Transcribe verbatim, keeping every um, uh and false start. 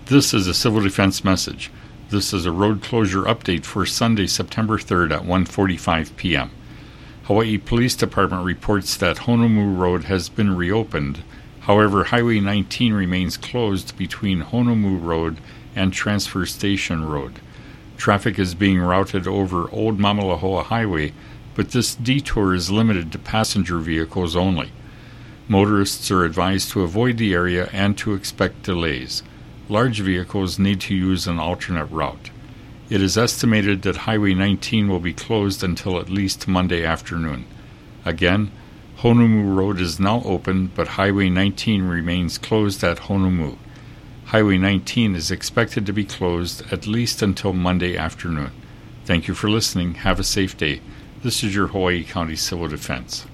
This is a Civil Defense message. This is a road closure update for Sunday, September third at one forty-five p.m. Hawaii Police Department reports that Honolulu Road has been reopened. However, Highway nineteen remains closed between Honolulu Road and Transfer Station Road. Traffic is being routed over Old Mamalahoa Highway, but this detour is limited to passenger vehicles only. Motorists are advised to avoid the area and to expect delays. Large vehicles need to use an alternate route. It is estimated that Highway nineteen will be closed until at least Monday afternoon. Again, Honolulu Road is now open, but Highway nineteen remains closed at Honolulu. Highway nineteen is expected to be closed at least until Monday afternoon. Thank you for listening. Have a safe day. This is your Hawaii County Civil Defense.